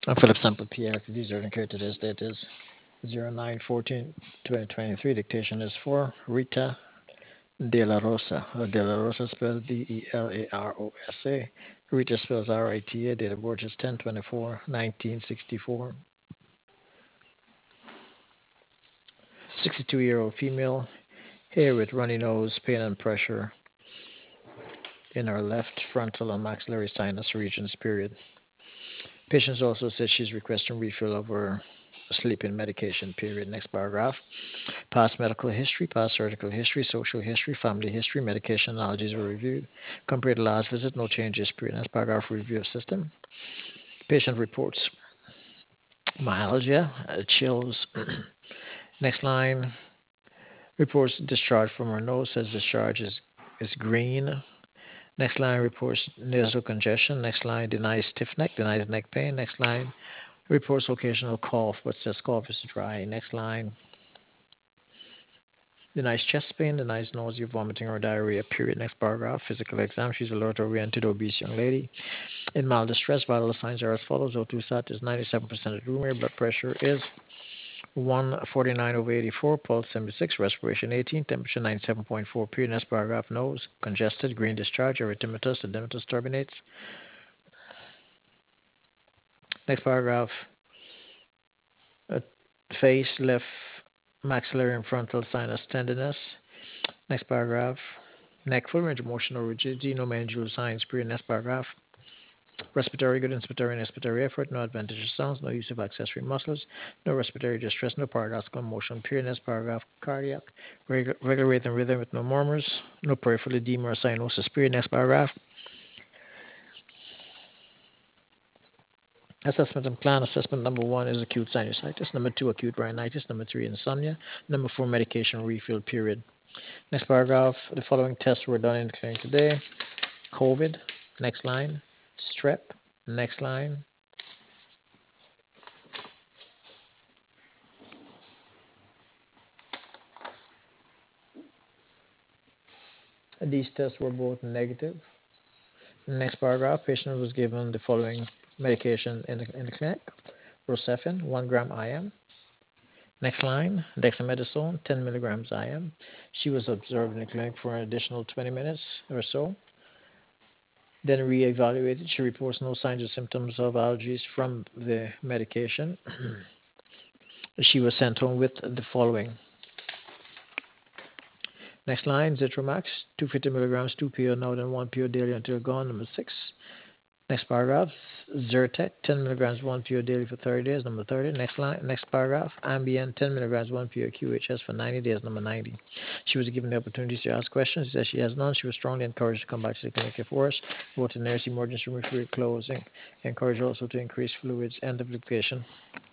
Philip Sample PR. These are incurred today's date is 09/14/2023. Dictation is for Rita De La Rosa. De La Rosa spells Delarosa. Rita spells Rita. Date of birth is 10/24/1964. 62-year-old female. Hair with runny nose, pain and pressure in her left frontal and maxillary sinus regions. Period. Patient also says she's requesting refill of her sleeping medication. Period. Next paragraph. Past medical history, past surgical history, social history, family history, medication allergies were reviewed. Compared to last visit, no changes. Period. Next paragraph. Review of system. Patient reports myalgia, chills. Next line. Reports discharge from her nose. Says discharge is green. Next line reports nasal congestion. Next line denies stiff neck, denies neck pain. Next line reports occasional cough, but says cough is dry. Next line denies chest pain, denies nausea, vomiting, or diarrhea. Period. Next paragraph. Physical exam. She's alert oriented, obese young lady. In mild distress, vital signs are as follows. O2 sat is 97% of room air. Blood pressure is 149/84. Pulse 76. Respiration 18. Temperature 97.4. Period. Next paragraph. Nose congested. Green discharge. Erythematous. Edematous turbinates. Next paragraph. Uh, Face left maxillary and frontal sinus tenderness. Next paragraph. Neck full range of motion or rigidity, no manual signs. Period. Next paragraph. Respiratory good, inspiratory and expiratory effort, no advantageous sounds, no use of accessory muscles, no respiratory distress, no paradoxical motion. Period. Next paragraph. Cardiac, regular rate and rhythm with no murmurs, no peripheral edema or cyanosis. Period. Next paragraph. Assessment and plan. Assessment number one is acute sinusitis. Number two, acute rhinitis. Number three, insomnia. Number four, medication refill. Period. Next paragraph. The following tests were done in the clinic today. COVID. Next line. Strep. Next line. These tests were both negative. Next paragraph. Patient was given the following medication in the clinic. Rocephin, 1 gram IM. Next line. Dexamethasone, 10 milligrams IM. She was observed in the clinic for an additional 20 minutes or so. Then reevaluated. She reports no signs or symptoms of allergies from the medication. She was sent home with the following. Next line, Zitromax, 250 milligrams, 2 PO now then 1 PO daily until gone. Number 6. Next paragraph, Zyrtec, 10 milligrams, 1 PO daily for 30 days. Number 30. Next line, next paragraph, Ambien, 10 milligrams, 1 PO QHS for 90 days. Number 90. She was given the opportunity to ask questions. She says she has none. She was strongly encouraged to come back to the clinic if worse. Go to nurse emergency room fluid closing. Encouraged also to increase fluids. End of the patient.